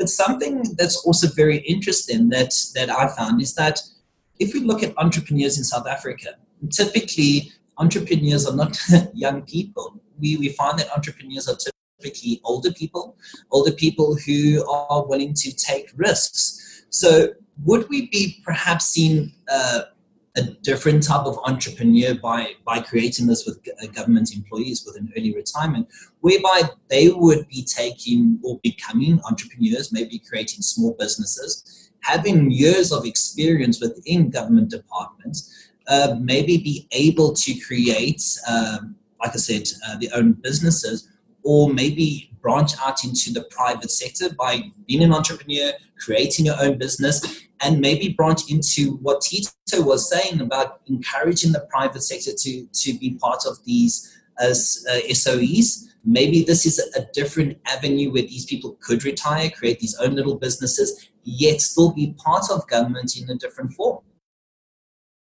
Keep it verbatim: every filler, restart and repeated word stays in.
But something that's also very interesting that, that I found is that if we look at entrepreneurs in South Africa, typically entrepreneurs are not young people. We, we find that entrepreneurs are typically older people, older people who are willing to take risks. So would we be perhaps seeing uh, a different type of entrepreneur by, by creating this with government employees with an early retirement, whereby they would be taking or becoming entrepreneurs, maybe creating small businesses, having years of experience within government departments, uh, maybe be able to create, um, like I said, uh, their own businesses, or maybe branch out into the private sector by being an entrepreneur, creating your own business, and maybe branch into what Tito was saying about encouraging the private sector to, to be part of these as uh, S O Es. Maybe this is a, a different avenue where these people could retire, create these own little businesses, yet still be part of government in a different form.